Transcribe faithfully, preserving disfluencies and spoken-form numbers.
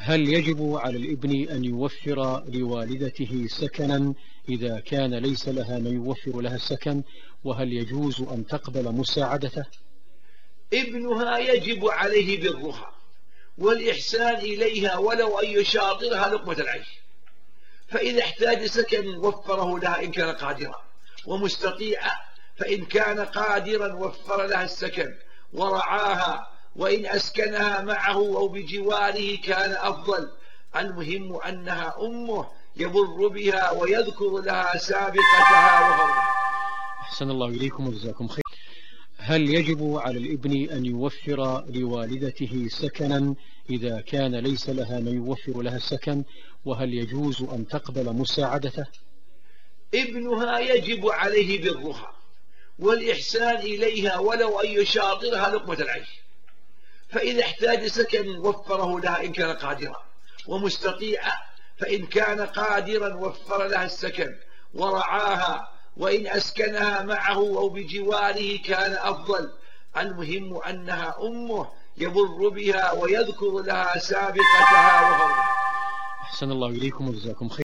هل يجب على الابن أن يوفر لوالدته سكنا إذا كان ليس لها من يوفر لها السكن؟ وهل يجوز أن تقبل مساعدته؟ ابنها يجب عليه برها والإحسان إليها ولو أن يشاطرها لقمة العيش، فإذا احتاج سكن وفره لها إن كان قادرا، ومستطيعا فإن كان قادرا وفر لها السكن ورعاها، وإن أسكنها معه أو بجواره كان أفضل. المهم أنها أمه يبر بها ويذكر لها سابقتها وفضلها. أحسن الله إليكم وجزاكم خير. هل يجب على الابن أن يوفر لوالدته سكنا إذا كان ليس لها من يوفر لها السكن؟ وهل يجوز أن تقبل مساعدته؟ ابنها يجب عليه برها والإحسان إليها ولو أن يشاطرها لقمة العيش، فإذا احتاج سكن وفره لها إن كان قادرا، ومستطيعا فإن كان قادرا وفر لها السكن ورعاها، وإن أسكنها معه أو بجواره كان أفضل. المهم أنها أمه يبر بها ويذكر لها سابقتها وفضلها. أحسن الله إليكم وجزاكم خير.